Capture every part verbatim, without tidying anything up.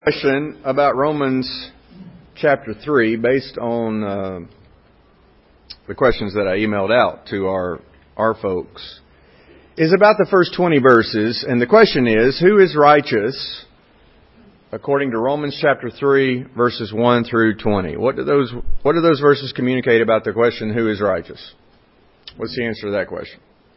Question about Romans chapter three based on uh, the questions that I emailed out to our our folks is about the first twenty verses, and the question is, who is righteous according to Romans chapter three verses one through twenty? What do those what do those verses communicate about the question, who is righteous? What's the answer to that question?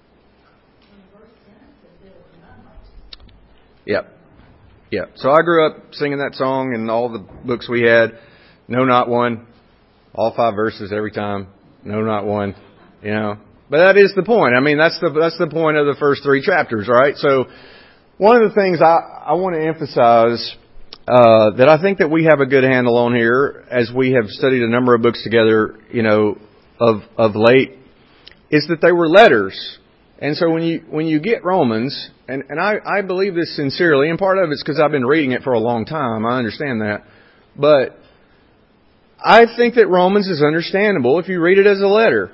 Yep. Yeah, so I grew up singing that song in all the books we had. No, not one. All five verses every time. No, not one. You know, but that is the point. I mean, that's the that's the point of the first three chapters, right? So, one of the things I, I want to emphasize uh, that I think that we have a good handle on here, as we have studied a number of books together, you know, of of late, is that they were letters. And so when you when you get Romans, and, and I, I believe this sincerely, and part of it's because I've been reading it for a long time, I understand that, but I think that Romans is understandable if you read it as a letter.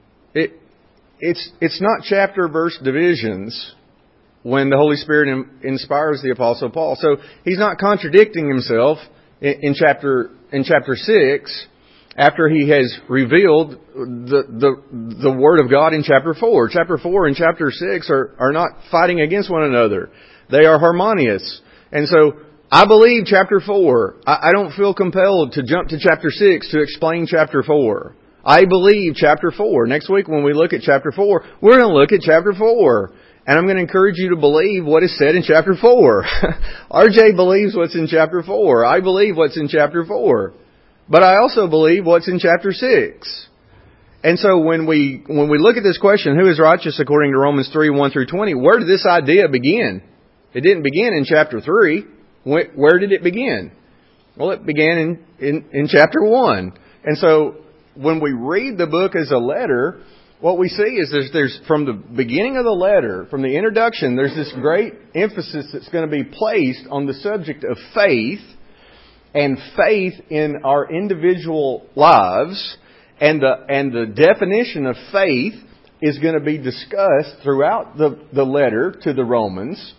It it's it's not chapter verse divisions when the Holy Spirit in, inspires the Apostle Paul. So he's not contradicting himself in, in chapter in chapter six. After he has revealed the, the the Word of God in chapter four. Chapter four and chapter six are, are not fighting against one another. They are harmonious. And so, I believe chapter four. I, I don't feel compelled to jump to chapter six to explain chapter four. I believe chapter four. Next week when we look at chapter four, we're going to look at chapter four. And I'm going to encourage you to believe what is said in chapter four. R J believes what's in chapter four. I believe what's in chapter four. But I also believe what's in chapter six. And so when we when we look at this question, who is righteous according to Romans three, one through twenty, where did this idea begin? It didn't begin in chapter three. Where did it begin? Well, it began in, in, in chapter one. And so when we read the book as a letter, what we see is there's, there's from the beginning of the letter, from the introduction, there's this great emphasis that's going to be placed on the subject of faith. And faith in our individual lives, and the and the definition of faith is going to be discussed throughout the, the letter to the Romans.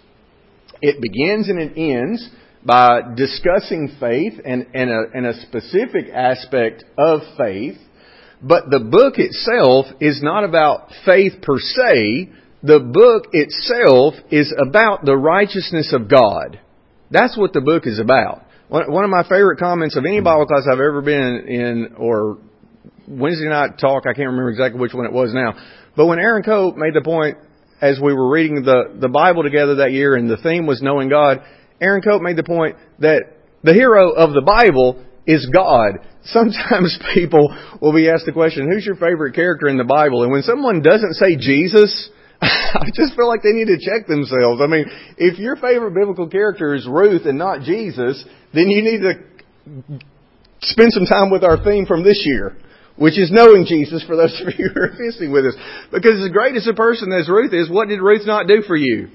It begins and it ends by discussing faith and, and, a, and a specific aspect of faith. But the book itself is not about faith per se. The book itself is about the righteousness of God. That's what the book is about. One of my favorite comments of any Bible class I've ever been in, or Wednesday night talk, I can't remember exactly which one it was now, but when Aaron Cope made the point, as we were reading the, the Bible together that year, and the theme was knowing God, Aaron Cope made the point that the hero of the Bible is God. Sometimes people will be asked the question, who's your favorite character in the Bible? And when someone doesn't say Jesus, I just feel like they need to check themselves. I mean, if your favorite biblical character is Ruth and not Jesus, then you need to spend some time with our theme from this year, which is knowing Jesus, for those of you who are visiting with us. Because as great as a person as Ruth is, what did Ruth not do for you?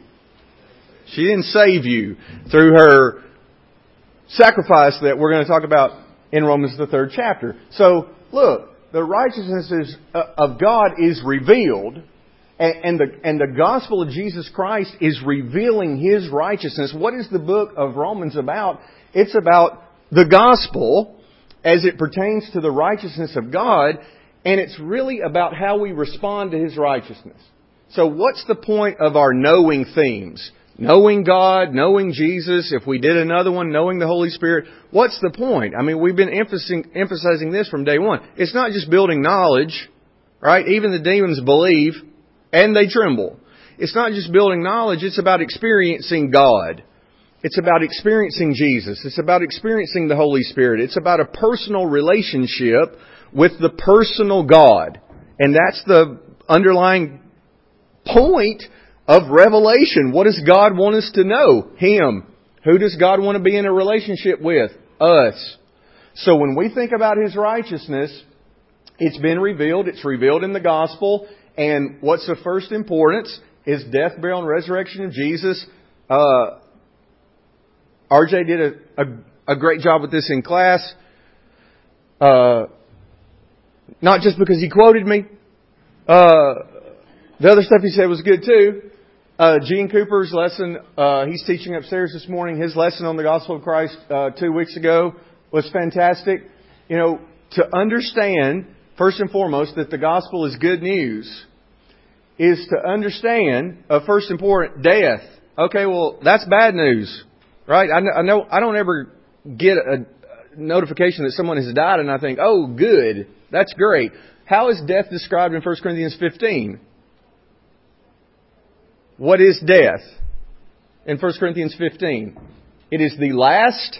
She didn't save you through her sacrifice that we're going to talk about in Romans the third chapter. So, look, the righteousness of God is revealed. And the, and the gospel of Jesus Christ is revealing His righteousness. What is the book of Romans about? It's about the gospel as it pertains to the righteousness of God. And it's really about how we respond to His righteousness. So what's the point of our knowing themes? Knowing God, knowing Jesus, if we did another one, knowing the Holy Spirit. What's the point? I mean, we've been emphasizing, emphasizing this from day one. It's not just building knowledge, right? Even the demons believe. And they tremble. It's not just building knowledge, it's about experiencing God. It's about experiencing Jesus. It's about experiencing the Holy Spirit. It's about a personal relationship with the personal God. And that's the underlying point of Revelation. What does God want us to know? Him. Who does God want to be in a relationship with? Us. So when we think about His righteousness, it's been revealed. It's revealed in the gospel. And what's of first importance is death, burial, and resurrection of Jesus. Uh, R J did a, a, a great job with this in class. Uh, not just because he quoted me. Uh, the other stuff he said was good too. Uh, Gene Cooper's lesson, uh, he's teaching upstairs this morning. His lesson on the gospel of Christ uh, two weeks ago was fantastic. You know, to understand, first and foremost, that the gospel is good news, is to understand, uh, first important, death. Okay, well, that's bad news, right? I know, I know, I don't ever get a notification that someone has died and I think, oh, good, that's great. How is death described in First Corinthians fifteen? What is death in First Corinthians fifteen? It is the last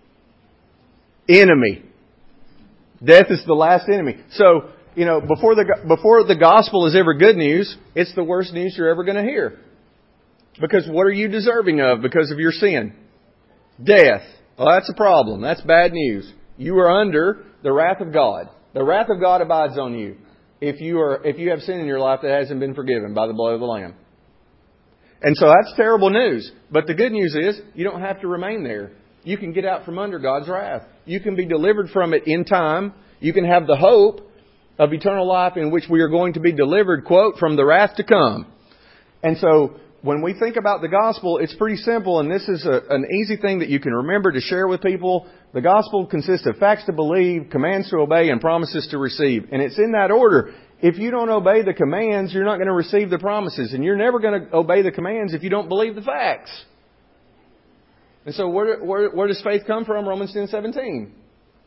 enemy. Death is the last enemy. So, you know, before the before the gospel is ever good news, it's the worst news you're ever going to hear. Because what are you deserving of because of your sin? Death. Well, that's a problem. That's bad news. You are under the wrath of God. The wrath of God abides on you if you are if you have sin in your life that hasn't been forgiven by the blood of the Lamb. And so that's terrible news. But the good news is you don't have to remain there. You can get out from under God's wrath. You can be delivered from it in time. You can have the hope of eternal life in which we are going to be delivered, quote, from the wrath to come. And so when we think about the gospel, it's pretty simple. And this is a, an easy thing that you can remember to share with people. The gospel consists of facts to believe, commands to obey, and promises to receive. And it's in that order. If you don't obey the commands, you're not going to receive the promises. And you're never going to obey the commands if you don't believe the facts. And so where, where, where does faith come from? Romans ten seventeen.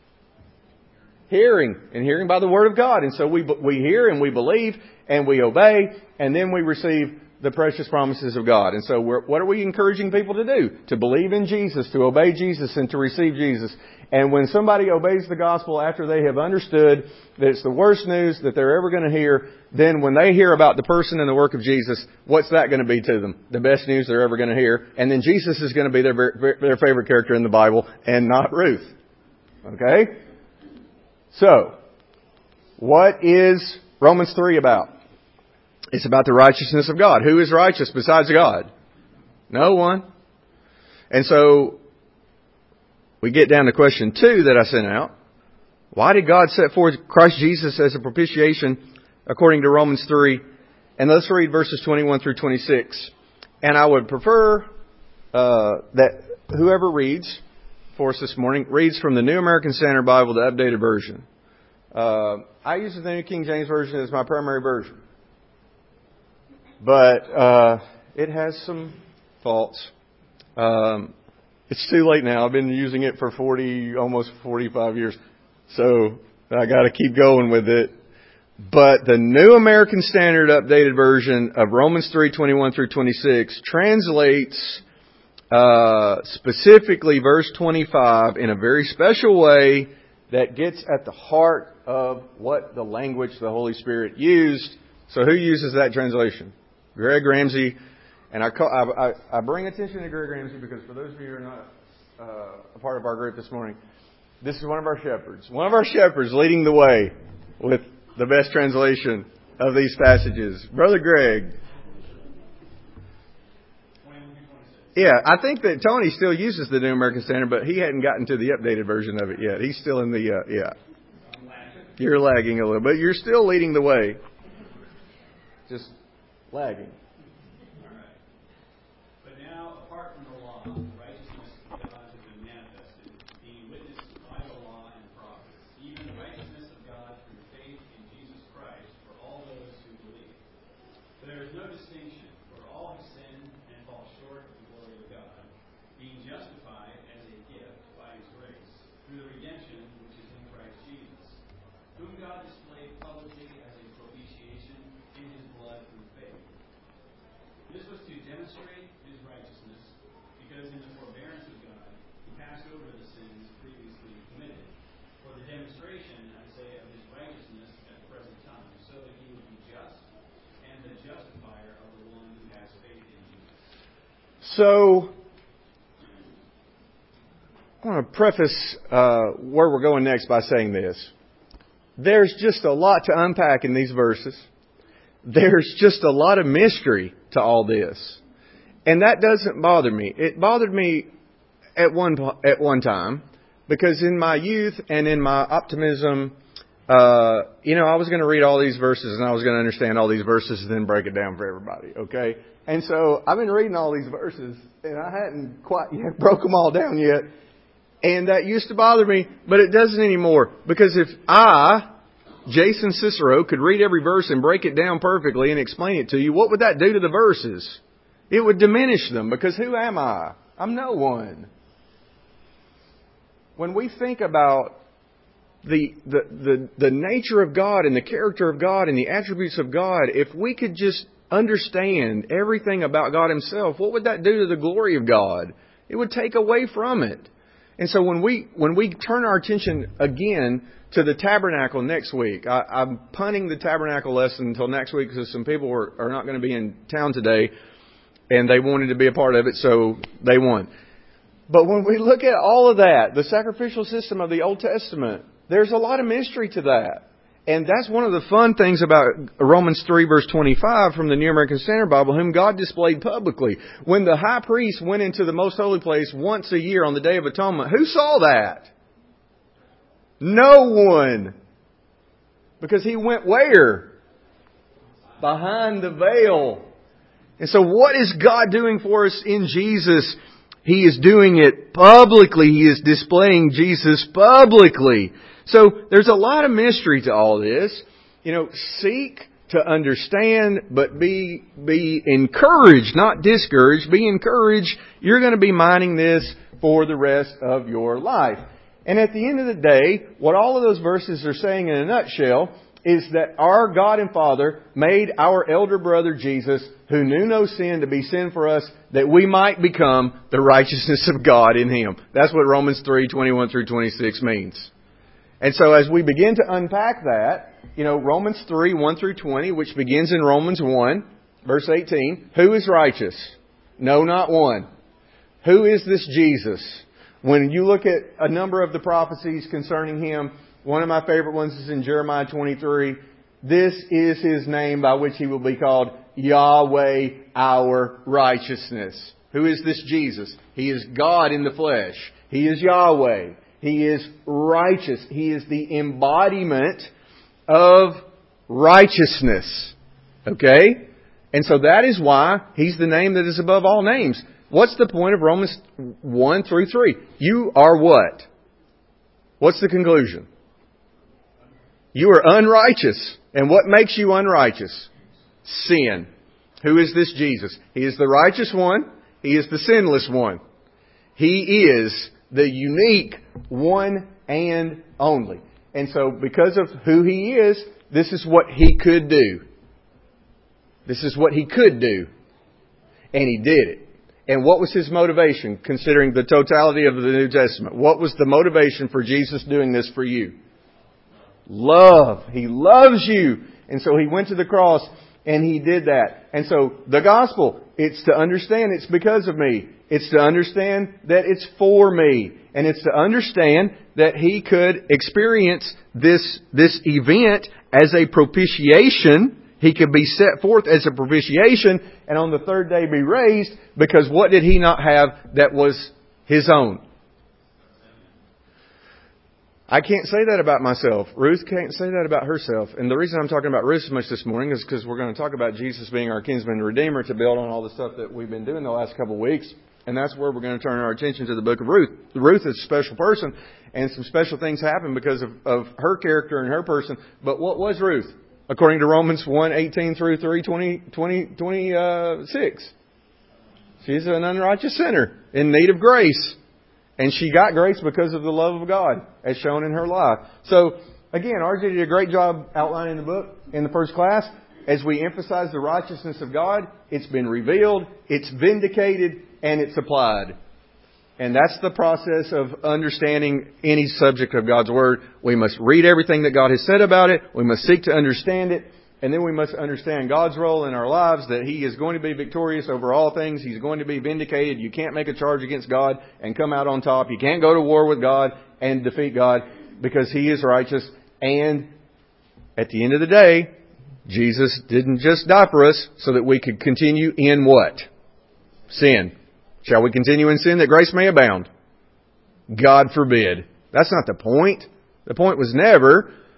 Hearing. And hearing by the Word of God. And so we, we hear and we believe and we obey. And then we receive the precious promises of God. And so we're, what are we encouraging people to do? To believe in Jesus, to obey Jesus, and to receive Jesus. And when somebody obeys the gospel after they have understood that it's the worst news that they're ever going to hear, then when they hear about the person and the work of Jesus, what's that going to be to them? The best news they're ever going to hear. And then Jesus is going to be their, their favorite character in the Bible and not Ruth. Okay? So, what is Romans three about? It's about the righteousness of God. Who is righteous besides God? No one. And so, we get down to question two that I sent out. Why did God set forth Christ Jesus as a propitiation according to Romans three? And let's read verses twenty-one through twenty-six. And I would prefer uh, that whoever reads for us this morning reads from the New American Standard Bible, the updated version. Uh, I use the New King James Version as my primary version. But uh, it has some faults. Um, it's too late now. I've been using it for forty, almost forty-five years. So I got to keep going with it. But the New American Standard Updated Version of Romans three twenty-one through twenty-six translates uh, specifically verse twenty-five in a very special way that gets at the heart of what the language the Holy Spirit used. So who uses that translation? Greg Ramsey. And I, call, I, I, I bring attention to Greg Ramsey because for those of you who are not uh, a part of our group this morning, this is one of our shepherds. One of our shepherds leading the way with the best translation of these passages. Brother Greg. Yeah, I think that Tony still uses the New American Standard, but he hadn't gotten to the updated version of it yet. He's still in the, uh, yeah. You're lagging a little, but you're still leading the way. Just lagging. All right. But now, apart from the law, the righteousness of God has been manifested, being witnessed by the law and prophets, even the righteousness of God through faith in Jesus Christ for all those who believe. For there is no distinction, for all have sinned and fall short of the glory of God, being justified as a gift by His grace, through the redemption which is in Christ Jesus, whom God displayed publicly as a propitiation in His blood through faith. This was to demonstrate His righteousness, because in the forbearance of God He passed over the sins previously committed, for the demonstration, I say, of His righteousness at the present time, so that He would be just and the justifier of the one who has faith in Jesus. So, I want to preface uh, where we're going next by saying this. There's just a lot to unpack in these verses. There's just a lot of mystery to all this. And that doesn't bother me. It bothered me at one at one time because in my youth and in my optimism, uh, you know, I was going to read all these verses and I was going to understand all these verses and then break it down for everybody, okay? And so I've been reading all these verses, and I hadn't quite yet broke them all down yet. And that used to bother me, but it doesn't anymore. Because if I, Jason Cicero, could read every verse and break it down perfectly and explain it to you, what would that do to the verses? It would diminish them, because who am I? I'm no one. When we think about the, the, the, the nature of God and the character of God and the attributes of God, if we could just understand everything about God Himself, what would that do to the glory of God? It would take away from it. And so when we when we turn our attention again to the tabernacle next week, I, I'm punting the tabernacle lesson until next week because some people are, are not going to be in town today, and they wanted to be a part of it, so they won. But when we look at all of that, the sacrificial system of the Old Testament, there's a lot of mystery to that. And that's one of the fun things about Romans three verse twenty-five from the New American Standard Bible, whom God displayed publicly. When the high priest went into the most holy place once a year on the Day of Atonement, who saw that? No one. Because he went where? Behind the veil. And so what is God doing for us in Jesus? He is doing it publicly. He is displaying Jesus publicly. So there's a lot of mystery to all this. You know, seek to understand, but be be encouraged, not discouraged. Be encouraged. You're going to be mining this for the rest of your life. And at the end of the day, what all of those verses are saying in a nutshell is that our God and Father made our elder brother Jesus, who knew no sin, to be sin for us, that we might become the righteousness of God in Him. That's what Romans three, twenty-one through twenty-six means. And so as we begin to unpack that, you know, Romans three, one through twenty, which begins in Romans one, verse eighteen, who is righteous? No, not one. Who is this Jesus? When you look at a number of the prophecies concerning Him, one of my favorite ones is in Jeremiah twenty-three. This is His name by which He will be called Yahweh, our righteousness. Who is this Jesus? He is God in the flesh. He is Yahweh. He is righteous. He is the embodiment of righteousness. Okay? And so that is why He's the name that is above all names. What's the point of Romans one through three? You are what? What's the conclusion? You are unrighteous. And what makes you unrighteous? Sin. Who is this Jesus? He is the righteous one. He is the sinless one. He is the unique one and only. And so because of who He is, this is what He could do. This is what He could do. And He did it. And what was His motivation, considering the totality of the New Testament? What was the motivation for Jesus doing this for you? Love. He loves you. And so He went to the cross and He did that. And so the gospel, it's to understand it's because of me. It's to understand that it's for me. And it's to understand that He could experience this, this event as a propitiation. He could be set forth as a propitiation and on the third day be raised, because what did He not have that was His own? I can't say that about myself. Ruth can't say that about herself. And the reason I'm talking about Ruth so much this morning is because we're going to talk about Jesus being our kinsman and redeemer to build on all the stuff that we've been doing the last couple of weeks. And that's where we're going to turn our attention to the book of Ruth. Ruth is a special person, and some special things happen because of, of her character and her person. But what was Ruth? According to Romans one, eighteen through three, twenty, twenty, twenty-six. She's an unrighteous sinner in need of grace. And she got grace because of the love of God, as shown in her life. So, again, R J did a great job outlining the book in the first class. As we emphasize the righteousness of God, it's been revealed, it's vindicated, and it's applied. And that's the process of understanding any subject of God's Word. We must read everything that God has said about it. We must seek to understand it. And then we must understand God's role in our lives, that He is going to be victorious over all things. He's going to be vindicated. You can't make a charge against God and come out on top. You can't go to war with God and defeat God, because He is righteous. And at the end of the day, Jesus didn't just die for us so that we could continue in what? Sin. Shall we continue in sin that grace may abound? God forbid. That's not the point. The point was never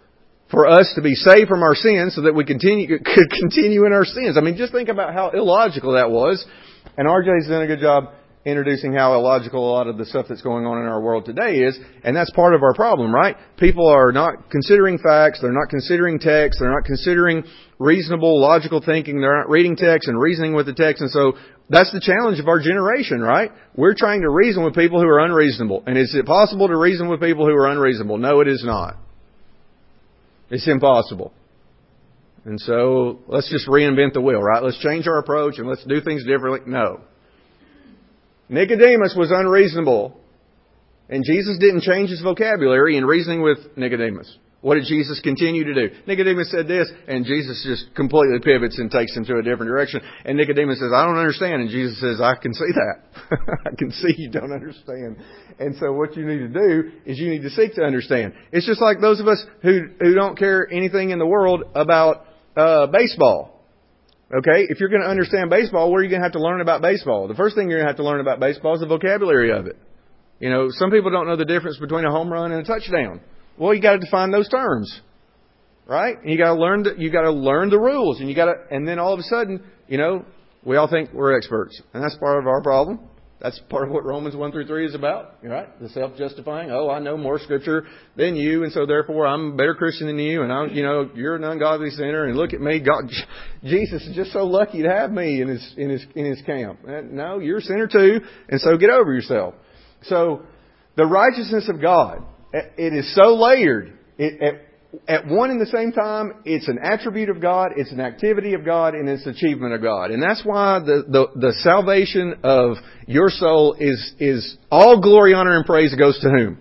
for us to be saved from our sins so that we continue could continue in our sins. I mean, just think about how illogical that was. And R J's done a good job introducing how illogical a lot of the stuff that's going on in our world today is. And that's part of our problem, right? People are not considering facts. They're not considering text. They're not considering reasonable, logical thinking. They're not reading text and reasoning with the text. And so that's the challenge of our generation, right? We're trying to reason with people who are unreasonable. And is it possible to reason with people who are unreasonable? No, it is not. It's impossible. And so let's just reinvent the wheel, right? Let's change our approach and let's do things differently. No. Nicodemus was unreasonable. And Jesus didn't change his vocabulary in reasoning with Nicodemus. What did Jesus continue to do? Nicodemus said this, and Jesus just completely pivots and takes him to a different direction. And Nicodemus says, I don't understand. And Jesus says, I can see that. I can see you don't understand. And so what you need to do is you need to seek to understand. It's just like those of us who, who don't care anything in the world about uh, baseball. Okay? If you're going to understand baseball, what are you going to have to learn about baseball? The first thing you're going to have to learn about baseball is the vocabulary of it. You know, some people don't know the difference between a home run and a touchdown. Well, you got to define those terms, right? And you got to learn the, you got to learn the rules, and you got to, and then all of a sudden, you know, we all think we're experts, and that's part of our problem. That's part of what Romans one through three is about, right? The self-justifying. Oh, I know more Scripture than you, and so therefore I'm a better Christian than you, and I'm, you know, you're an ungodly sinner, and look at me, God, Jesus is just so lucky to have me in his in his in his camp. No, you're a sinner too, and so get over yourself. So, the righteousness of God. It is so layered. It, at, at one and the same time, it's an attribute of God, it's an activity of God, and it's achievement of God. And that's why the, the, the salvation of your soul is, is all glory, honor, and praise goes to whom?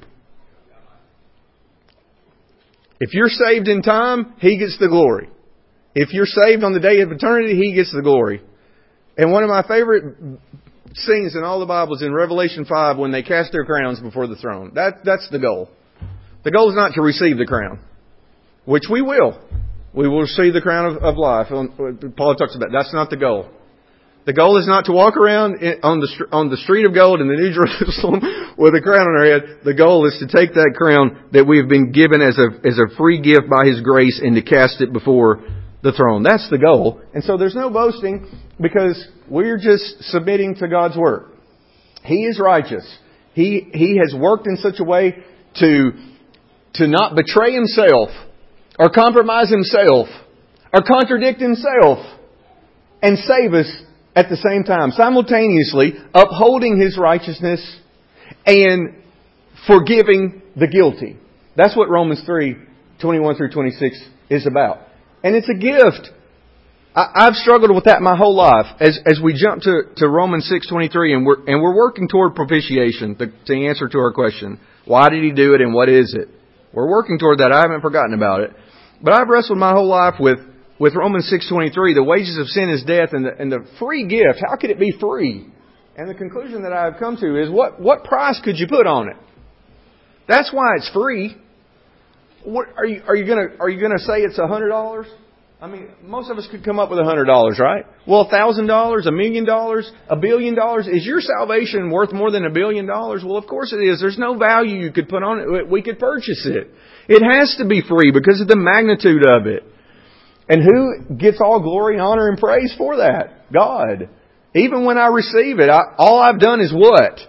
If you're saved in time, He gets the glory. If you're saved on the day of eternity, He gets the glory. And one of my favorite scenes in all the Bibles in Revelation five when they cast their crowns before the throne. That, that's the goal. The goal is not to receive the crown, which we will. We will receive the crown of, of life. Paul talks about that's not the goal. The goal is not to walk around on the on the street of gold in the New Jerusalem with a crown on our head. The goal is to take that crown that we have been given as a as a free gift by His grace and to cast it before the throne. That's the goal. And so there's no boasting because we're just submitting to God's work. He is righteous. He He has worked in such a way to to not betray Himself or compromise Himself or contradict Himself and save us at the same time, simultaneously upholding His righteousness and forgiving the guilty. That's what Romans three, twenty-one through twenty-six is about. And it's a gift. I, I've struggled with that my whole life. As as we jump to, to Romans six twenty-three, and we're and we're working toward propitiation, the, the answer to our question, why did He do it and what is it? We're working toward that. I haven't forgotten about it. But I've wrestled my whole life with, with Romans six twenty-three, the wages of sin is death, and the, and the free gift, how could it be free? And the conclusion that I've come to is, what, what price could you put on it? That's why it's free. What, are you are you gonna are you gonna say it's a hundred dollars? I mean, most of us could come up with a hundred dollars, right? Well, a thousand dollars, a million dollars, a billion dollars. Is your salvation worth more than a billion dollars? Well, of course it is. There's no value you could put on it. We could purchase it. It has to be free because of the magnitude of it. And who gets all glory and honor and praise for that? God. Even when I receive it, I, all I've done is what?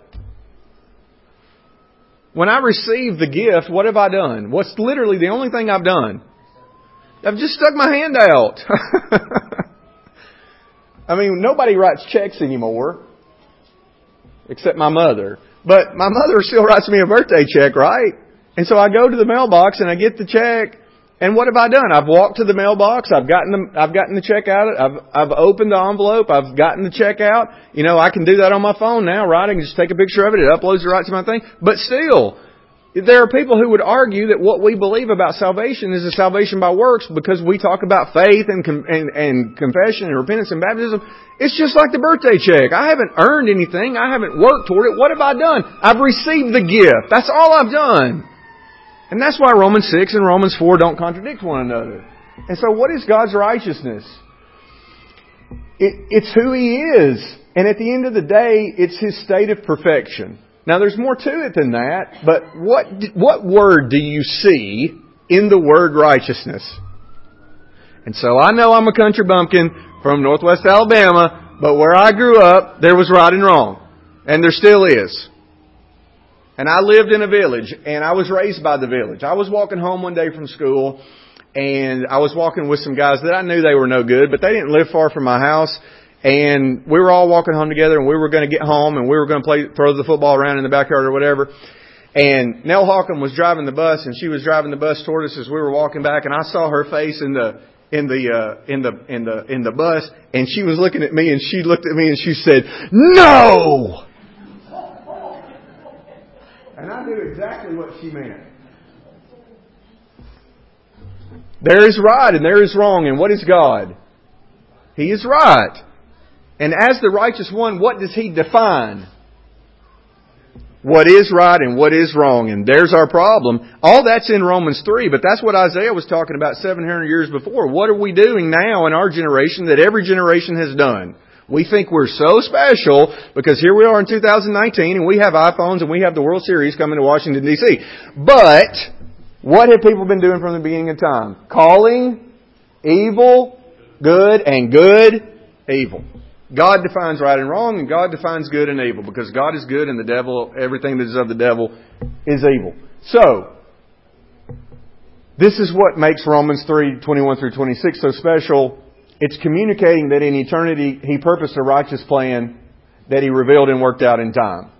When I receive the gift, what have I done? What's literally the only thing I've done? I've just stuck my hand out. I mean, nobody writes checks anymore, except my mother. But my mother still writes me a birthday check, right? And so I go to the mailbox and I get the check. And what have I done? I've walked to the mailbox. I've gotten the, I've gotten the check out. I've, I've opened the envelope. I've gotten the check out. You know, I can do that on my phone now, right? I can just take a picture of it. It uploads it right to my thing. But still, there are people who would argue that what we believe about salvation is a salvation by works because we talk about faith and, and, and confession and repentance and baptism. It's just like the birthday check. I haven't earned anything. I haven't worked toward it. What have I done? I've received the gift. That's all I've done. And that's why Romans six and Romans four don't contradict one another. And so what is God's righteousness? It, it's who He is. And at the end of the day, it's His state of perfection. Now there's more to it than that, but what what word do you see in the word righteousness. And so I know I'm a country bumpkin from Northwest Alabama, but where I grew up, there was right and wrong. And there still is. And I lived in a village, and I was raised by the village. I was walking home one day from school, and I was walking with some guys that I knew they were no good, but they didn't live far from my house. And we were all walking home together, and we were going to get home, and we were going to play, throw the football around in the backyard or whatever. And Nell Hawcom was driving the bus, and she was driving the bus toward us as we were walking back, and I saw her face in the in the uh, in the in the in the bus, and she was looking at me, and she looked at me, and she said, "No!" And I knew exactly what she meant. There is right and there is wrong, and what is God? He is right. And as the righteous one, what does He define? What is right and what is wrong. And there's our problem. All that's in Romans three, but that's what Isaiah was talking about seven hundred years before. What are we doing now in our generation that every generation has done? We think we're so special because here we are in two thousand nineteen and we have iPhones and we have the World Series coming to Washington, D C But what have people been doing from the beginning of time? Calling evil good and good evil. God defines right and wrong, and God defines good and evil, because God is good and the devil, everything that is of the devil, is evil. So, this is what makes Romans three, twenty-one through twenty-six so special. It's communicating that in eternity He purposed a righteous plan that He revealed and worked out in time.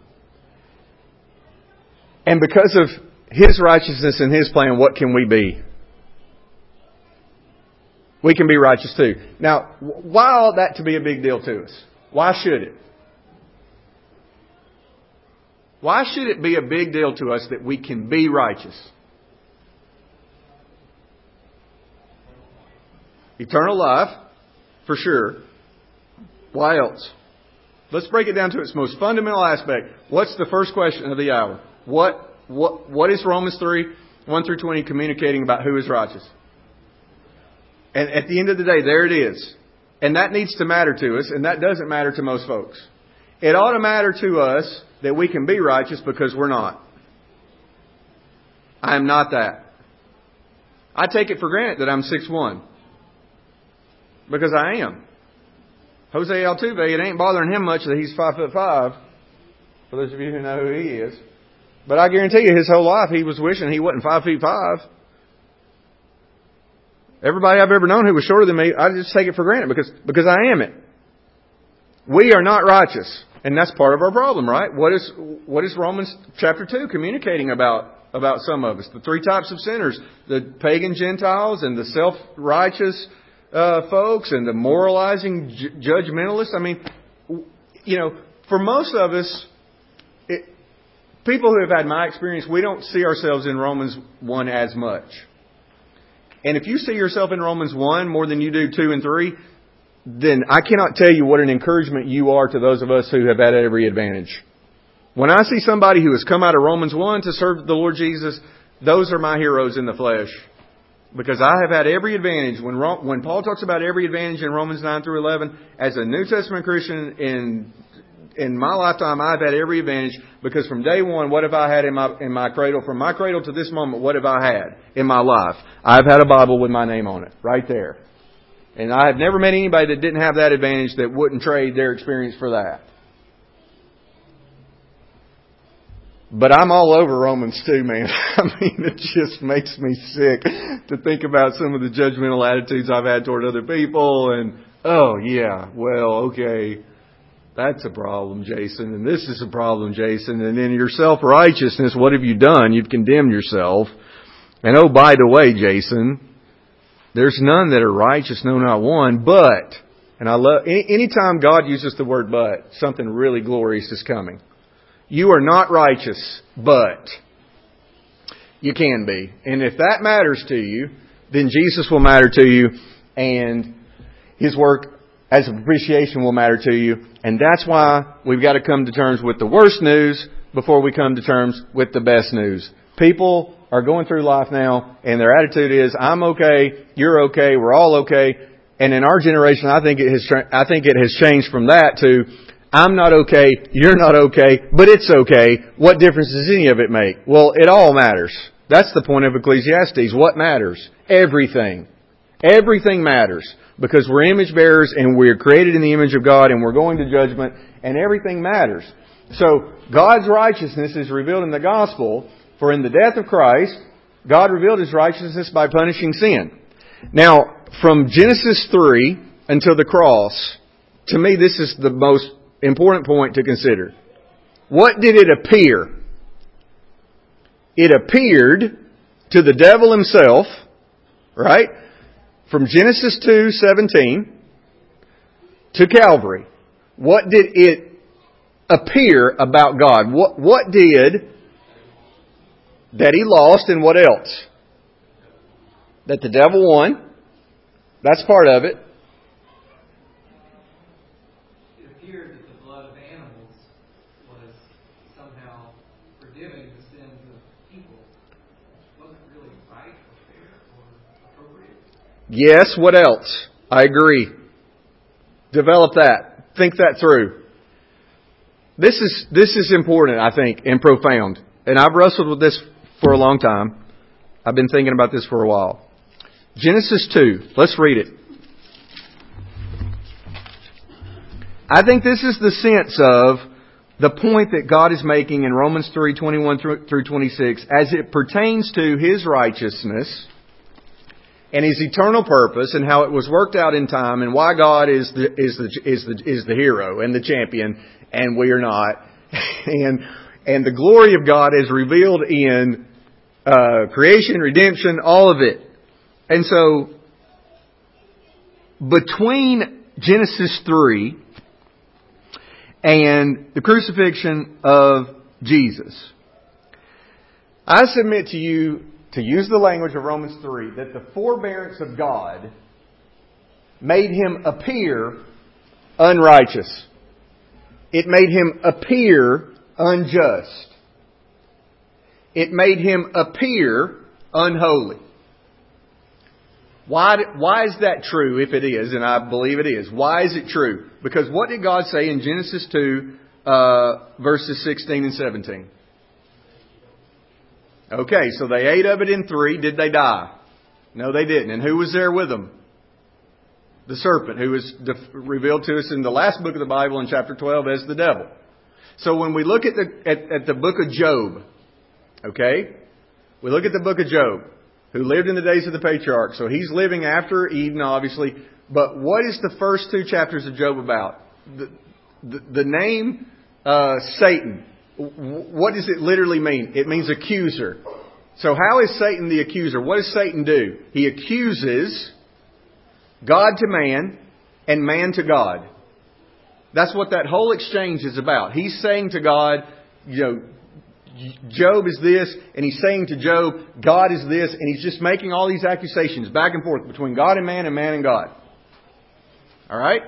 And because of His righteousness and His plan, what can we be? We can be righteous too. Now, why ought that to be a big deal to us? Why should it? Why should it be a big deal to us that we can be righteous? Eternal life, for sure. Why else? Let's break it down to its most fundamental aspect. What's the first question of the hour? What, what, what is Romans three, one through twenty communicating about who is righteous? And at the end of the day, there it is. And that needs to matter to us, and that doesn't matter to most folks. It ought to matter to us that we can be righteous because we're not. I am not that. I take it for granted that I'm six foot one. Because I am. Jose Altuve, it ain't bothering him much that he's five foot five. For those of you who know who he is. But I guarantee you, his whole life he was wishing he wasn't five feet five. Everybody I've ever known who was shorter than me, I just take it for granted because, because I am it. We are not righteous. And that's part of our problem, right? What is, what is Romans chapter two communicating about, about some of us? The three types of sinners. The pagan Gentiles and the self-righteous uh, folks and the moralizing ju- judgmentalists. I mean, you know, for most of us, it, people who have had my experience, we don't see ourselves in Romans one as much. And if you see yourself in Romans one more than you do two and three, then I cannot tell you what an encouragement you are to those of us who have had every advantage. When I see somebody who has come out of Romans one to serve the Lord Jesus, those are my heroes in the flesh. Because I have had every advantage. When when Paul talks about every advantage in Romans nine through eleven, as a New Testament Christian in in my lifetime, I've had every advantage. Because from day one, what have I had in my in my cradle? From my cradle to this moment, what have I had in my life? I've had a Bible with my name on it, right there. And I have never met anybody that didn't have that advantage that wouldn't trade their experience for that. But I'm all over Romans two, man. I mean, it just makes me sick to think about some of the judgmental attitudes I've had toward other people. And, oh, yeah, well, okay, that's a problem, Jason. And this is a problem, Jason. And in your self-righteousness, what have you done? You've condemned yourself. And, oh, by the way, Jason, there's none that are righteous, no, not one. But, and I love, any, anytime God uses the word but, something really glorious is coming. You are not righteous, but you can be. And if that matters to you, then Jesus will matter to you, and His work as a propitiation will matter to you. And that's why we've got to come to terms with the worst news before we come to terms with the best news. People are going through life now, and their attitude is, I'm okay, you're okay, we're all okay. And in our generation, I think it has, I think it has changed from that to, I'm not okay, you're not okay, but it's okay. What difference does any of it make? Well, it all matters. That's the point of Ecclesiastes. What matters? Everything. Everything matters. Because we're image bearers and we're created in the image of God and we're going to judgment and everything matters. So, God's righteousness is revealed in the gospel, for in the death of Christ, God revealed His righteousness by punishing sin. Now, from Genesis three until the cross, to me this is the most important point to consider. What did it appear? It appeared to the devil himself, right? From Genesis two seventeen to Calvary. What did it appear about God? What, what did that He lost, and what else? That the devil won. That's part of it. It appeared that the blood of animals was somehow forgiving the sins of people. It wasn't really right or fair or appropriate. Yes, what else? I agree. Develop that. Think that through. This is this is important, I think, and profound. And I've wrestled with this for a long time. I've been thinking about this for a while. Genesis two. Let's read it. I think this is the sense of the point that God is making in Romans three twenty-one through twenty-six as it pertains to His righteousness and His eternal purpose and how it was worked out in time and why God is the is the is the is the hero and the champion and we are not. and and the glory of God is revealed in uh, creation, redemption, all of it. And so, between Genesis three and the crucifixion of Jesus, I submit to you, to use the language of Romans three, that the forbearance of God made Him appear unrighteous. It made Him appear unjust. It made Him appear unholy. Why, why is that true, if it is, and I believe it is? Why is it true? Because what did God say in Genesis two, uh, verses sixteen and seventeen? Okay, so they ate of it in three. Did they die? No, they didn't. And who was there with them? The serpent, who was def- revealed to us in the last book of the Bible in chapter twelve as the devil. So when we look at the at, at the book of Job, okay, we look at the book of Job, who lived in the days of the patriarchs. So he's living after Eden, obviously. But what is the first two chapters of Job about? The, the, the name uh, Satan, what does it literally mean? It means accuser. So how is Satan the accuser? What does Satan do? He accuses God to man and man to God. That's what that whole exchange is about. He's saying to God, you know, Job is this, and he's saying to Job, God is this, and he's just making all these accusations back and forth between God and man and man and God. Alright?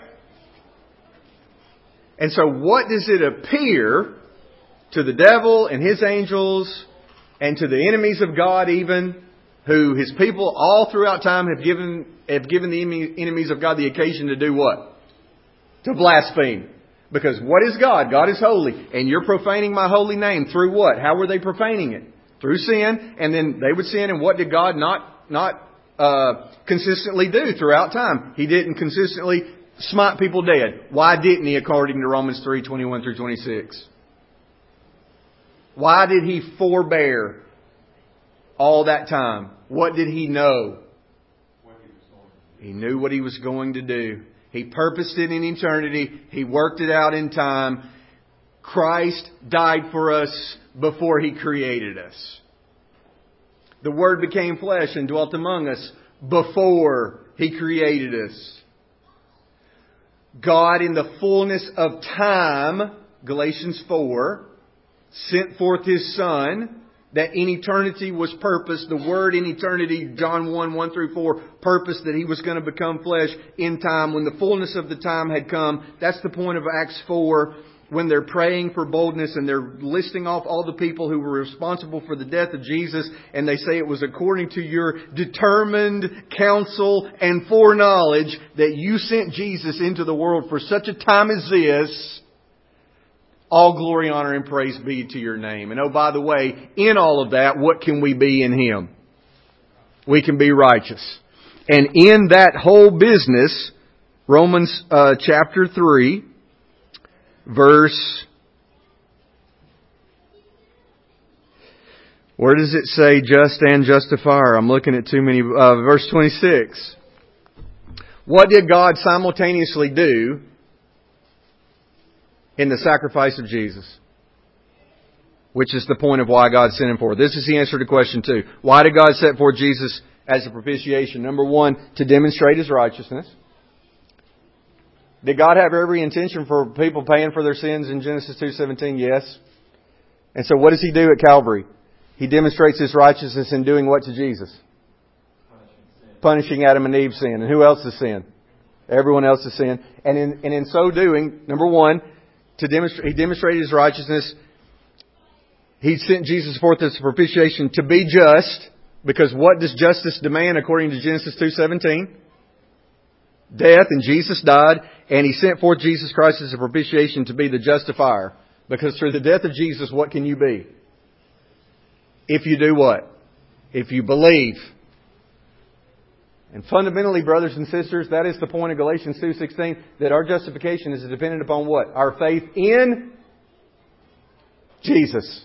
And so what does it appear to the devil and his angels and to the enemies of God even, who His people all throughout time have given have given the enemies of God the occasion to do what? To blaspheme. Because what is God? God is holy. And you're profaning my holy name through what? How were they profaning it? Through sin. And then they would sin. And what did God not not uh, consistently do throughout time? He didn't consistently smite people dead. Why didn't He, according to Romans three twenty-one through twenty-six? Why did He forbear all that time? What did He know? He knew what He was going to do. He purposed it in eternity. He worked it out in time. Christ died for us before He created us. The Word became flesh and dwelt among us before He created us. God, in the fullness of time, Galatians four, sent forth His Son, that in eternity was purposed. The Word in eternity, John one, one through four, purposed that He was going to become flesh in time. When the fullness of the time had come, that's the point of Acts four, when they're praying for boldness and they're listing off all the people who were responsible for the death of Jesus. And they say it was according to your determined counsel and foreknowledge that you sent Jesus into the world for such a time as this, All glory, honor, and praise be to your name. And oh, by the way, in all of that, what can we be in Him? We can be righteous. And in that whole business, Romans uh, chapter three, verse... Where does it say just and justifier? I'm looking at too many... Uh, verse twenty-six. What did God simultaneously do in the sacrifice of Jesus? Which is the point of why God sent Him forth. This is the answer to question two. Why did God set forth Jesus as a propitiation? Number one, to demonstrate His righteousness. Did God have every intention for people paying for their sins in Genesis two seventeen? Yes. And so what does He do at Calvary? He demonstrates His righteousness in doing what to Jesus? Punishing Adam and Eve's sin. And who else's sin? Everyone else's sin. And in, and in so doing, number one, to demonstrate, He demonstrated His righteousness. He sent Jesus forth as a propitiation to be just. Because what does justice demand according to Genesis two seventeen? Death, and Jesus died. And He sent forth Jesus Christ as a propitiation to be the justifier. Because through the death of Jesus, what can you be? If you do what? If you believe. And fundamentally, brothers and sisters, that is the point of Galatians two sixteen, that our justification is dependent upon what? Our faith in Jesus.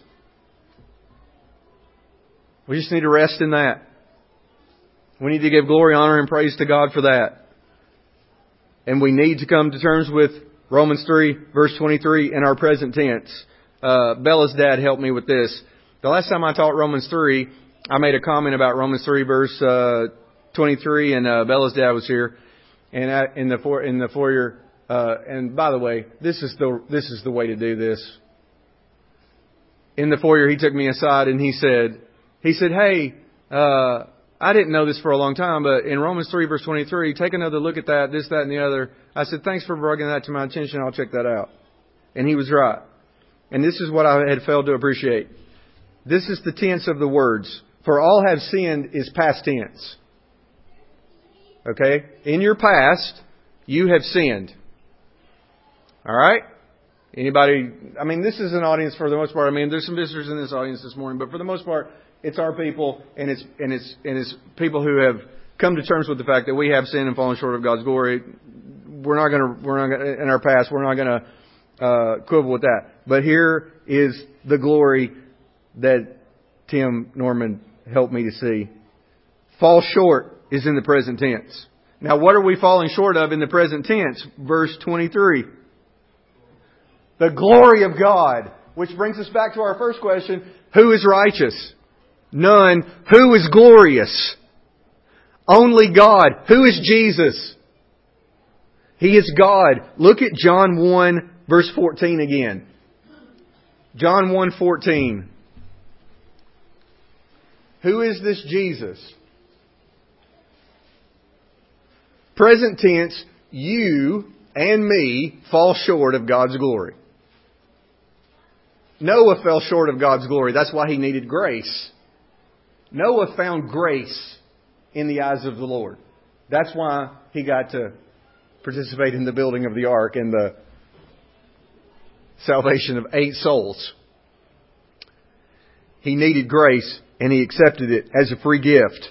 We just need to rest in that. We need to give glory, honor, and praise to God for that. And we need to come to terms with Romans three, verse twenty-three, in our present tense. Uh, Bella's dad helped me with this. The last time I taught Romans three, I made a comment about Romans three, verse uh, twenty-three, and uh, Bella's dad was here, and I, in the for, in the foyer. Uh, and by the way, this is the this is the way to do this. In the foyer, he took me aside and he said, he said, "Hey, uh, I didn't know this for a long time, but in Romans three, verse twenty-three, take another look at that, this, that, and the other." I said, "Thanks for bringing that to my attention. I'll check that out." And he was right. And this is what I had failed to appreciate. This is the tense of the words. For all have sinned is past tense. Okay? In your past, you have sinned. All right? Anybody? I mean, this is an audience for the most part. I mean, there's some visitors in this audience this morning, but for the most part, it's our people, and it's and it's and it's people who have come to terms with the fact that we have sinned and fallen short of God's glory. We're not going to. We're not gonna, in our past. We're not going to uh, quibble with that. But here is the glory that Tim Norman helped me to see. Fall short is in the present tense. Now, what are we falling short of in the present tense? Verse twenty-three. The glory of God. Which brings us back to our first question. Who is righteous? None. Who is glorious? Only God. Who is Jesus? He is God. Look at John one, verse fourteen again. John one fourteen. Who is this Jesus? Present tense, you and me fall short of God's glory. Noah fell short of God's glory. That's why he needed grace. Noah found grace in the eyes of the Lord. That's why he got to participate in the building of the ark and the salvation of eight souls. He needed grace and he accepted it as a free gift.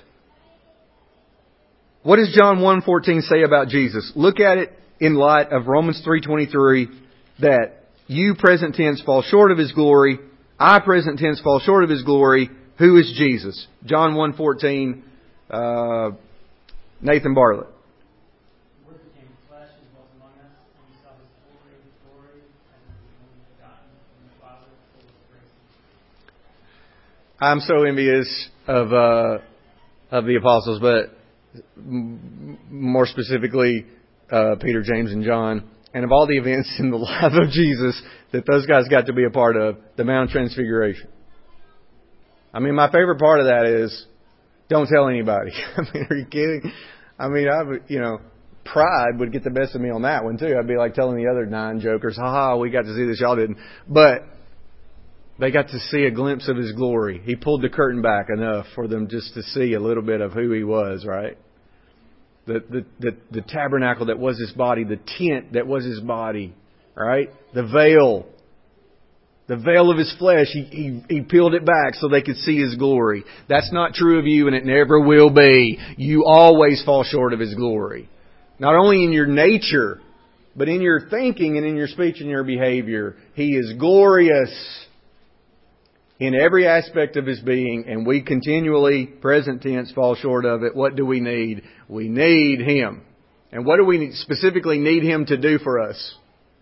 What does John one fourteen say about Jesus? Look at it in light of Romans three twenty-three, that you, present tense, fall short of His glory. I, present tense, fall short of His glory. Who is Jesus? John one fourteen, uh, Nathan Bartlett. The Word became flesh and dwelt among us, and we saw His glory, His glory, and His only begotten from the Father, full of grace. I'm so envious of uh, of the apostles, but m- more specifically, uh, Peter, James, and John. And of all the events in the life of Jesus that those guys got to be a part of, the Mount of Transfiguration. I mean, my favorite part of that is, don't tell anybody. I mean, are you kidding? I mean, I would, you know, pride would get the best of me on that one too. I'd be like telling the other nine jokers, ha ha, we got to see this, y'all didn't. But they got to see a glimpse of His glory. He pulled the curtain back enough for them just to see a little bit of who He was, right? The, the, the, the tabernacle that was His body, the tent that was His body, right? The veil The veil of His flesh, he, he, he peeled it back so they could see His glory. That's not true of you, and it never will be. You always fall short of His glory. Not only in your nature, but in your thinking and in your speech and your behavior. He is glorious in every aspect of His being, and we continually, present tense, fall short of it. What do we need? We need Him. And what do we specifically need Him to do for us?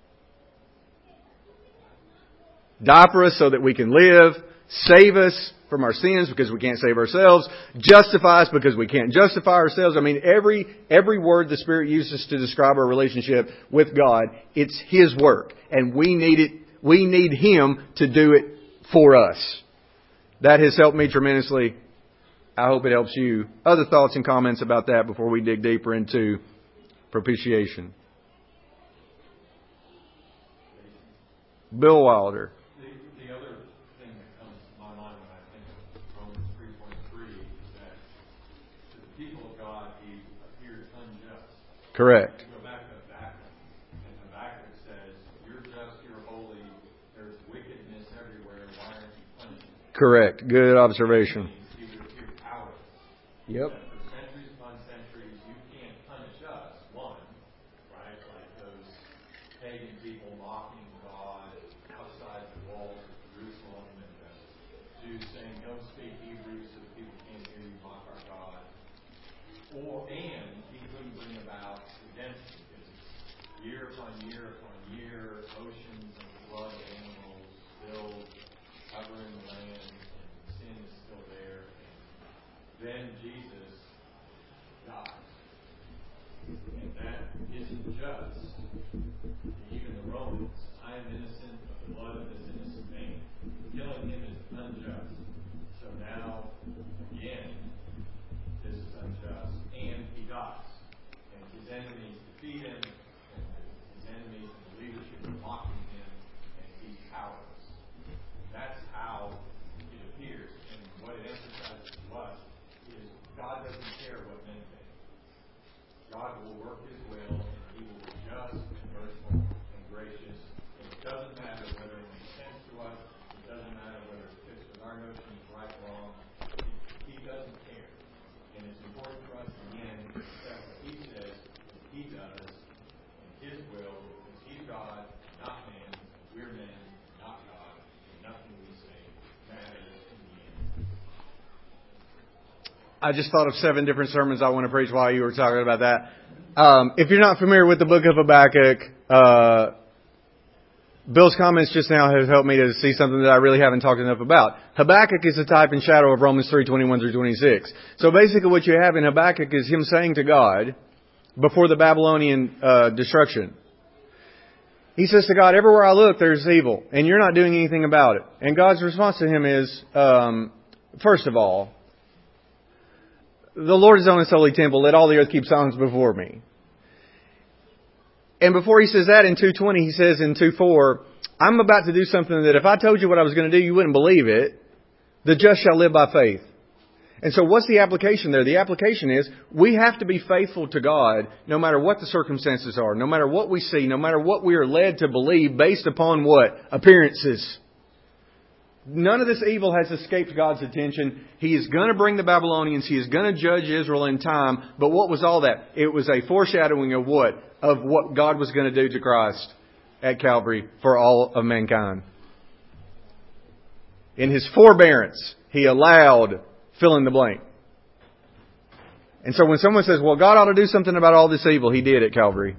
Die for us so that we can live. Save us from our sins because we can't save ourselves. Justify us because we can't justify ourselves. I mean, every every word the Spirit uses to describe our relationship with God, it's His work. And we need it. We need Him to do it for us. That has helped me tremendously. I hope it helps you. Other thoughts and comments about that before we dig deeper into propitiation? Bill Wilder. Correct. Go back to Habakkuk, and Habakkuk says, "You're just, you're holy. There's wickedness everywhere. Why aren't you punishing?" Correct. Good observation. He would appear powerless. Yep. That for centuries upon centuries, you can't punish us. One, right? Like those pagan people mocking God outside the walls of Jerusalem, and the Jews saying, "Don't speak Hebrew, so that people can't hear you mock our God." Or and he couldn't bring about redemption because it's year upon year upon year, oceans of blood animals still covering the land, and sin is still there. And then Jesus dies. And that isn't just. Even the Romans, I am innocent of the blood of this innocent man. Killing him is unjust. So now, again, this is unjust, and he dies. And his enemies defeat him, and his enemies and the leadership are mocking him, and he's powerless. That's how it appears. And what it emphasizes to us is God doesn't care what men think. God will work His will, and He will be just and merciful and gracious. And it doesn't matter whether it makes sense to us. It doesn't matter whether it fits with our notions, right or wrong. He doesn't care. And it's important for us, again, to accept what He says, what He does, and His will, because He's God, not man. We're men, not God. And nothing we say matters in the end. I just thought of seven different sermons I want to preach while you were talking about that. Um, if you're not familiar with the book of Habakkuk, uh, Bill's comments just now have helped me to see something that I really haven't talked enough about. Habakkuk is a type and shadow of Romans three twenty-one through twenty-six. So basically what you have in Habakkuk is him saying to God, before the Babylonian uh, destruction, he says to God, everywhere I look, there's evil, and you're not doing anything about it. And God's response to him is, um, first of all, the Lord is on His holy temple. Let all the earth keep silence before me. And before he says that in two twenty, he says in two four, I'm about to do something that if I told you what I was going to do, you wouldn't believe it. The just shall live by faith. And so what's the application there? The application is we have to be faithful to God no matter what the circumstances are, no matter what we see, no matter what we are led to believe based upon what? Appearances. None of this evil has escaped God's attention. He is going to bring the Babylonians. He is going to judge Israel in time. But what was all that? It was a foreshadowing of what? Of what God was going to do to Christ at Calvary for all of mankind. In His forbearance, He allowed fill in the blank. And so when someone says, well, God ought to do something about all this evil, He did at Calvary.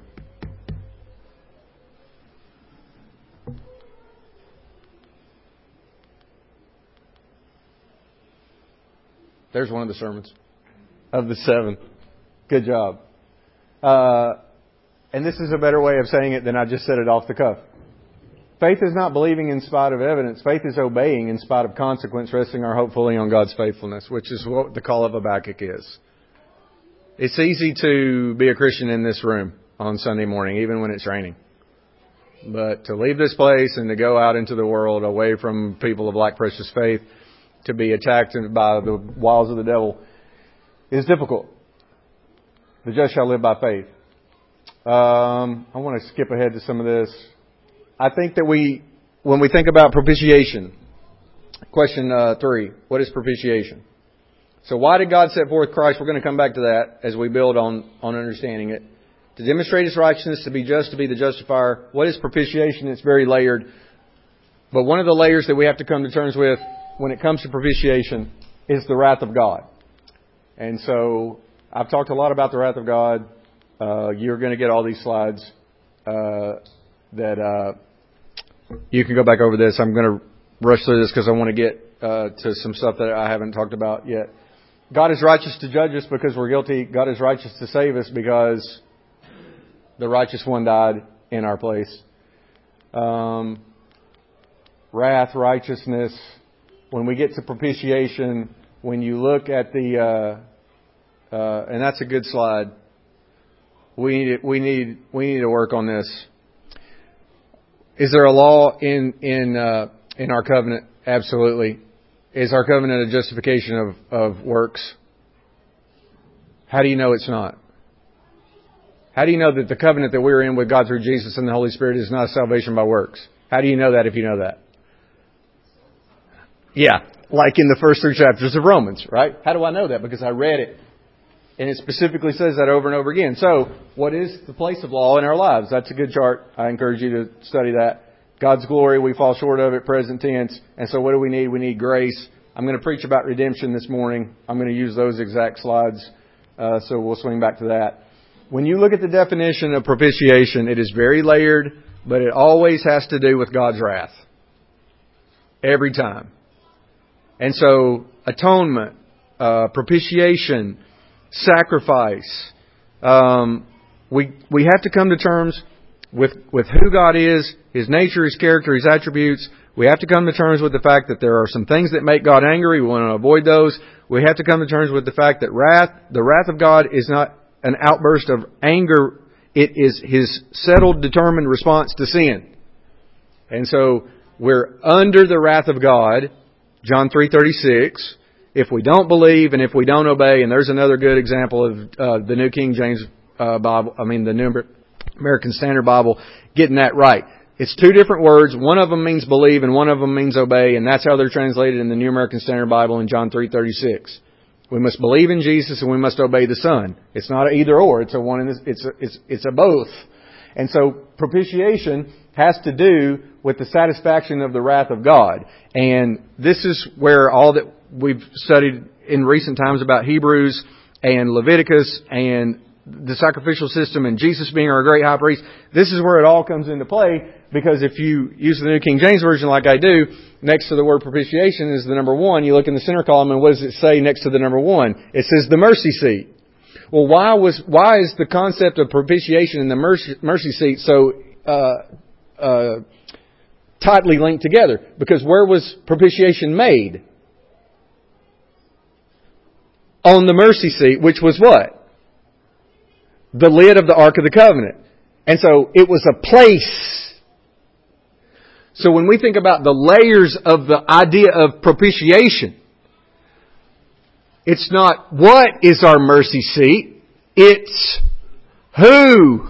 There's one of the sermons of the seven. Good job. Uh, and this is a better way of saying it than I just said it off the cuff. Faith is not believing in spite of evidence. Faith is obeying in spite of consequence, resting our hope fully on God's faithfulness, which is what the call of Habakkuk is. It's easy to be a Christian in this room on Sunday morning, even when it's raining. But to leave this place and to go out into the world away from people of like precious faith, to be attacked by the wiles of the devil, is difficult. The just shall live by faith. Um, I want to skip ahead to some of this. I think that we when we think about propitiation, question uh, three, what is propitiation? So why did God set forth Christ? We're going to come back to that as we build on, on understanding it. To demonstrate His righteousness, to be just, to be the justifier. What is propitiation? It's very layered. But one of the layers that we have to come to terms with when it comes to propitiation is the wrath of God. And so I've talked a lot about the wrath of God. Uh, you're going to get all these slides uh, that uh, you can go back over this. I'm going to rush through this because I want to get uh, to some stuff that I haven't talked about yet. God is righteous to judge us because we're guilty. God is righteous to save us because the righteous one died in our place. Um, wrath, righteousness. When we get to propitiation, when you look at the, uh, uh, and that's a good slide. We need, we need, we need to work on this. Is there a law in in uh, in our covenant? Absolutely. Is our covenant a justification of, of works? How do you know it's not? How do you know that the covenant that we're in with God through Jesus and the Holy Spirit is not salvation by works? How do you know that if you know that? Yeah, like in the first three chapters of Romans, right? How do I know that? Because I read it. And it specifically says that over and over again. So, what is the place of law in our lives? That's a good chart. I encourage you to study that. God's glory, we fall short of it, present tense. And so what do we need? We need grace. I'm going to preach about redemption this morning. I'm going to use those exact slides. Uh, so we'll swing back to that. When you look at the definition of propitiation, it is very layered, but it always has to do with God's wrath. Every time. And so, atonement, uh, propitiation, sacrifice. Um, we we have to come to terms with with who God is, His nature, His character, His attributes. We have to come to terms with the fact that there are some things that make God angry. We want to avoid those. We have to come to terms with the fact that wrath, the wrath of God is not an outburst of anger. It is His settled, determined response to sin. And so we're under the wrath of God. John three thirty-six. If we don't believe and if we don't obey, and there's another good example of uh, the New King James uh, Bible, I mean the New American Standard Bible, getting that right. It's two different words. One of them means believe and one of them means obey, and that's how they're translated in the New American Standard Bible in John three thirty-six. We must believe in Jesus and we must obey the Son. It's not an either or. It's a one. And it's a, it's it's a both. And so propitiation has to do with the satisfaction of the wrath of God, and this is where all that we've studied in recent times about Hebrews and Leviticus and the sacrificial system and Jesus being our great high priest. This is where it all comes into play, because if you use the New King James Version like I do, next to the word propitiation is the number one. You look in the center column and what does it say next to the number one? It says the mercy seat. Well, why was why is the concept of propitiation and the mercy, mercy seat so uh, uh, tightly linked together? Because where was propitiation made? On the mercy seat, which was what? The lid of the Ark of the Covenant. And so it was a place. So when we think about the layers of the idea of propitiation, it's not what is our mercy seat, it's who.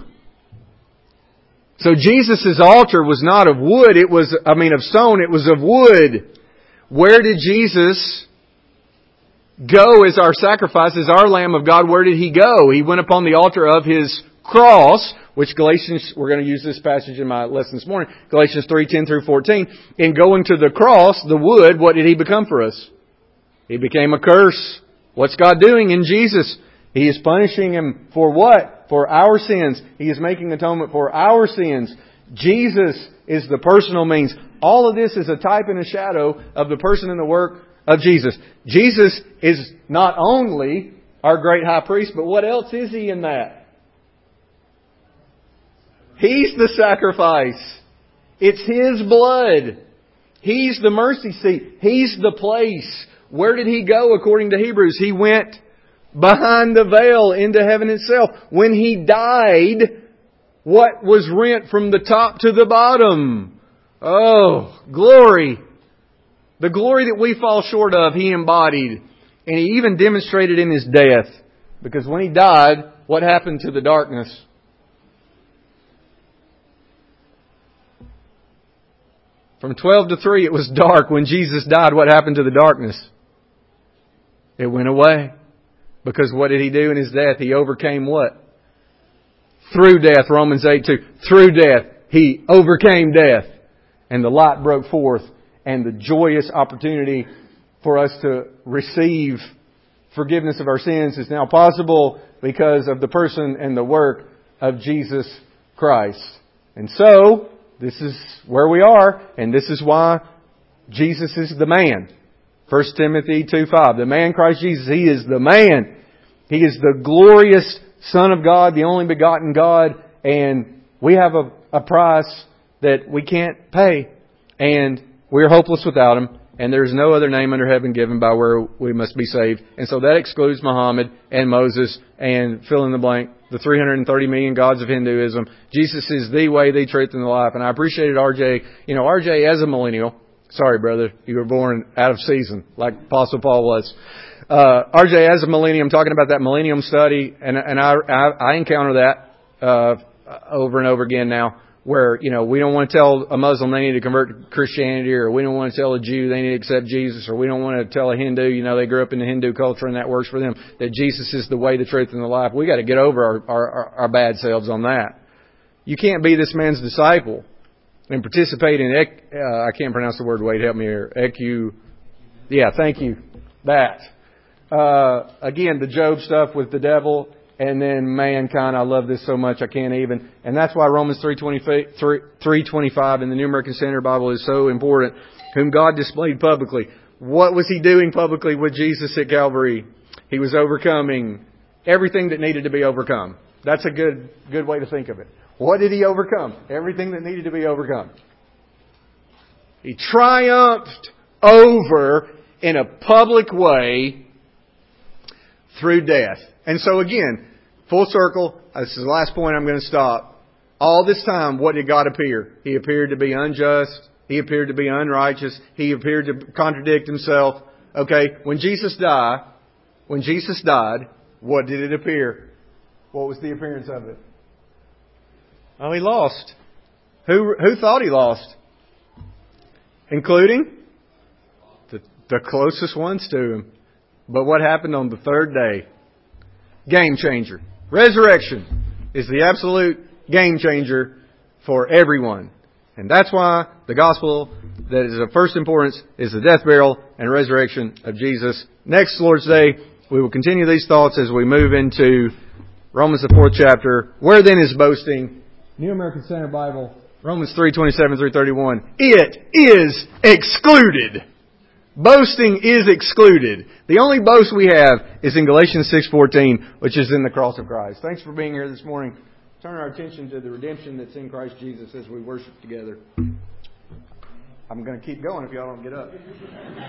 So Jesus' altar was not of wood, it was, I mean of stone, it was of wood. Where did Jesus go as our sacrifice, as our Lamb of God? Where did He go? He went upon the altar of His cross, which Galatians, we're going to use this passage in my lesson this morning, Galatians three ten through fourteen. In going to the cross, the wood, what did He become for us? He became a curse. What's God doing in Jesus? He is punishing Him for what? For our sins. He is making atonement for our sins. Jesus is the personal means. All of this is a type and a shadow of the person and the work of Jesus. Jesus is not only our great high priest, but what else is He in that? He's the sacrifice. It's His blood. He's the mercy seat. He's the place. Where did He go according to Hebrews? He went behind the veil into heaven itself. When He died, what was rent from the top to the bottom? Oh, glory! The glory that we fall short of, He embodied. And He even demonstrated in His death. Because when He died, what happened to the darkness? From twelve to three, it was dark. When Jesus died, what happened to the darkness? It went away. Because what did He do in His death? He overcame what? Through death. Romans eight two. Through death. He overcame death. And the light broke forth. And the joyous opportunity for us to receive forgiveness of our sins is now possible because of the person and the work of Jesus Christ. And so, this is where we are, and this is why Jesus is the man. First Timothy two five. The man Christ Jesus, He is the man. He is the glorious Son of God, the only begotten God, and we have a, a price that we can't pay, and we're hopeless without Him, and there's no other name under heaven given by where we must be saved. And so that excludes Muhammad and Moses and fill in the blank, the three hundred thirty million gods of Hinduism. Jesus is the way, the truth, and the life. And I appreciated R J. You know, R J as a millennial. Sorry, brother. You were born out of season, like Apostle Paul was. Uh, R J as a millennium, talking about that millennium study. And, and I, I, I encounter that uh, over and over again now. Where, you know, we don't want to tell a Muslim they need to convert to Christianity, or we don't want to tell a Jew they need to accept Jesus, or we don't want to tell a Hindu, you know, they grew up in the Hindu culture and that works for them, that Jesus is the way, the truth, and the life. We got to get over our, our, our bad selves on that. You can't be this man's disciple and participate in, ec, uh, I can't pronounce the word, Wade, help me here, ecu, yeah, thank you, that. Uh, again, the Job stuff with the devil. And then mankind, I love this so much I can't even. And that's why Romans three twenty-five in the New American Standard Bible is so important. Whom God displayed publicly. What was He doing publicly with Jesus at Calvary? He was overcoming everything that needed to be overcome. That's a good good way to think of it. What did He overcome? Everything that needed to be overcome. He triumphed over in a public way through death. And so again, full circle, this is the last point I'm going to stop. All this time, what did God appear? He appeared to be unjust. He appeared to be unrighteous. He appeared to contradict Himself. Okay, when Jesus died, when Jesus died, what did it appear? What was the appearance of it? Oh, He lost. Who, who thought He lost? Including the, the closest ones to Him. But what happened on the third day? Game changer. Resurrection is the absolute game changer for everyone. And that's why the gospel that is of first importance is the death, burial, and resurrection of Jesus. Next Lord's Day, we will continue these thoughts as we move into Romans the fourth chapter. Where then is boasting? New American Standard Bible, Romans three twenty-seven through thirty-one. It is excluded. Boasting is excluded. The only boast we have is in Galatians six fourteen, which is in the cross of Christ. Thanks for being here this morning. Turn our attention to the redemption that's in Christ Jesus as we worship together. I'm going to keep going if y'all don't get up.